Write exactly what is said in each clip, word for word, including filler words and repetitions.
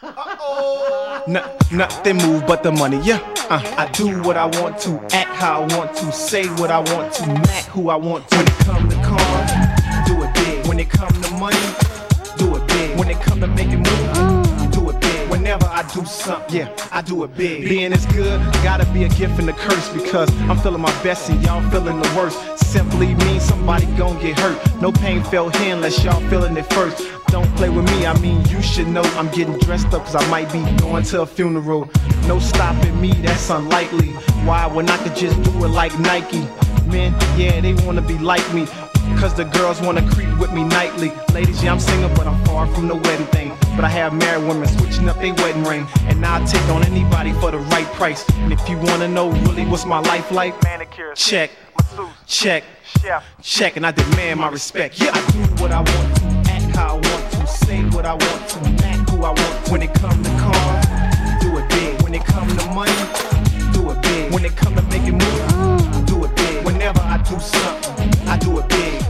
Uh-oh. No, nothing move but the money, yeah. Uh, I do what I want to, act how I want to, say what I want to, act who I want to. When it come to cars, do it big. When it come to money, do it big. When it come to making moves, do it big. Whenever I do something, yeah, I do it big. Being is good, gotta be a gift and a curse, because I'm feeling my best and y'all feeling the worst. Simply means somebody gon' get hurt. No pain felt here unless y'all feeling it first. Don't play with me, I mean you should know I'm getting dressed up cause I might be going to a funeral. No stopping me, that's unlikely. Why, when I could just do it like Nike? Men, yeah, they wanna be like me, cause the girls wanna creep with me nightly. Ladies, yeah, I'm single, but I'm far from the wedding thing. But I have married women switching up their wedding ring, and now I take on anybody for the right price. And if you wanna know really what's my life like, manicure, check, check, check, and I demand my respect. Yeah, I do what I want to, act how I want to, say what I want to, act who I want to. When it come to cars, do it big. When it come to money, do it big. When it come to making moves, do it big. Whenever I do something, I do it big.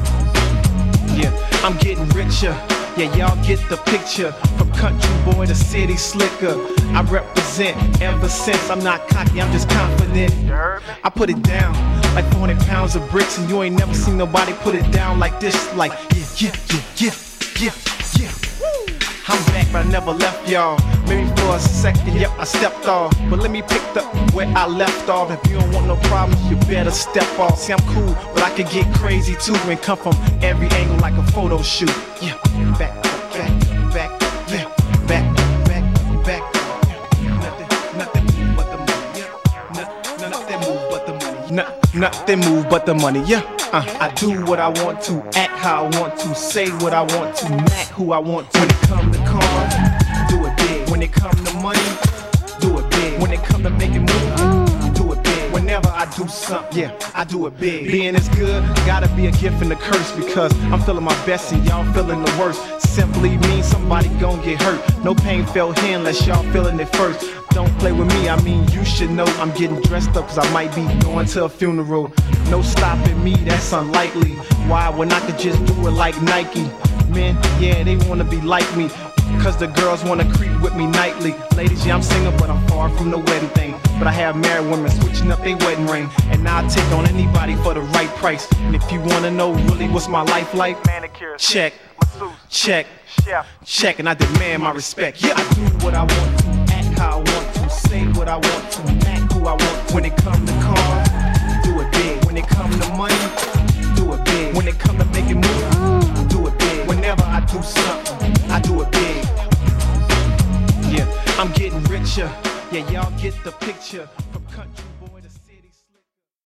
Yeah, I'm getting richer. Yeah, y'all get the picture. From country boy to city slicker, I represent ever since. I'm not cocky, I'm just confident. I put it down like four hundred pounds of bricks, and you ain't never seen nobody put it down like this. Like, yeah, yeah, yeah, yeah, yeah, yeah. I'm back, but I never left y'all. Maybe for a second, yep, I stepped off. But let me pick up where I left off. If you don't want no problems, you better step off. See, I'm cool, but I could get crazy too and come from every angle like a photo shoot. Yeah, back, back, back, yeah, back, back, back. Nothing, nothing move but the money. Yeah, nothing move but the money. No, nothing move but the money. Yeah. Uh, I do what I want to, act how I want to, say what I want to, act who I want to. When it come to cars, do it big. When it come to money, do it big. When it come to making moves, do it big. Whenever I do something, yeah, I do it big. Being is good, gotta be a gift and a curse, because I'm feeling my best and y'all feeling the worst. Simply means somebody gon' get hurt. No pain felt here unless y'all feeling it first. Don't play with me, I mean you should know I'm getting dressed up cause I might be going to a funeral. No stopping me, that's unlikely. Why, when I could just do it like Nike? Men, yeah, they wanna be like me, cause the girls wanna creep with me nightly. Ladies, yeah, I'm single, but I'm far from the wedding thing. But I have married women switching up their wedding ring, and now I take on anybody for the right price. And if you wanna know really what's my life like, manicure, check, check, check, and I demand my respect. Yeah, I do what I want to, act how I want to, say what I want to, act who I want to. When it come to cars, do it big. When it come to money, do it big. When it come to making moves, do it big. Whenever I do something, I do it big. Yeah, I'm getting richer. Yeah, y'all get the picture. From country